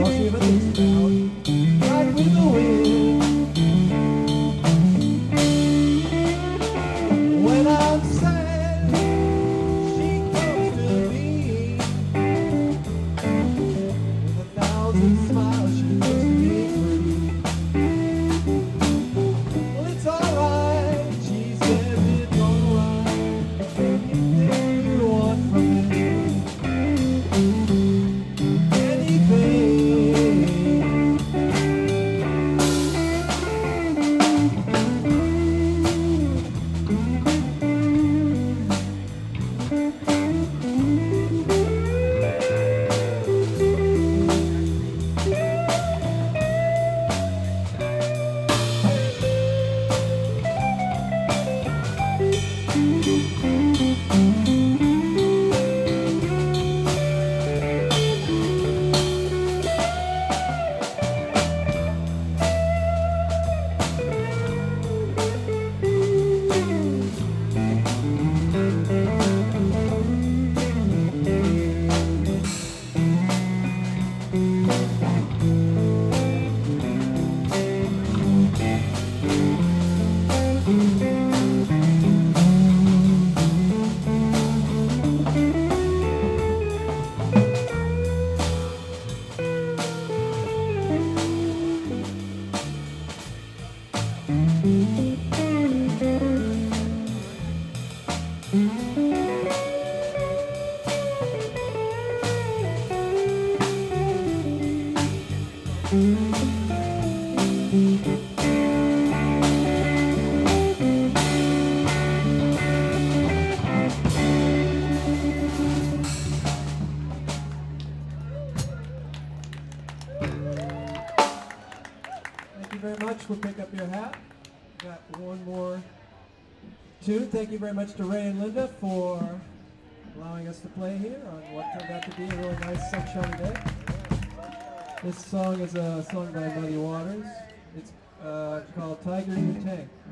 I'll see if it's out. Ride with the wind. When I'm sad, she comes to me. With 1,000 smiles, she looks me free. Well, it's alright, she says it's alright. Anything you want from me. Thank you very much. We'll pick up your hat. Got one more tune. Thank you very much to Ray and Linda for allowing us to play here on what turned out to be a really nice sunshiny day. This song is a song by Muddy Waters. It's called Tiger in the Tank.